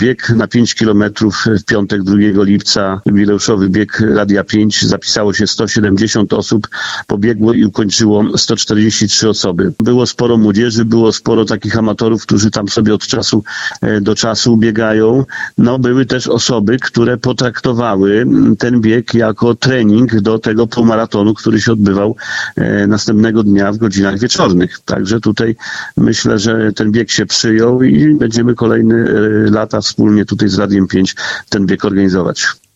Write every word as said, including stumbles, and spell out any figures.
Bieg na pięć kilometrów w piątek drugiego lipca, jubileuszowy bieg Radia pięć, zapisało się sto siedemdziesiąt osób, pobiegło i ukończyło sto czterdzieści trzy osoby. Było sporo młodzieży, było sporo takich amatorów, którzy tam sobie od czasu do czasu biegają. No, były też osoby, które potraktowały ten bieg jako trening do tego półmaratonu, który się odbywał następnego dnia w godzinach wieczornych. Także tutaj myślę, że ten bieg się przyjął i będziemy kolejne lata wspólnie tutaj z Radiem pięć ten bieg organizować.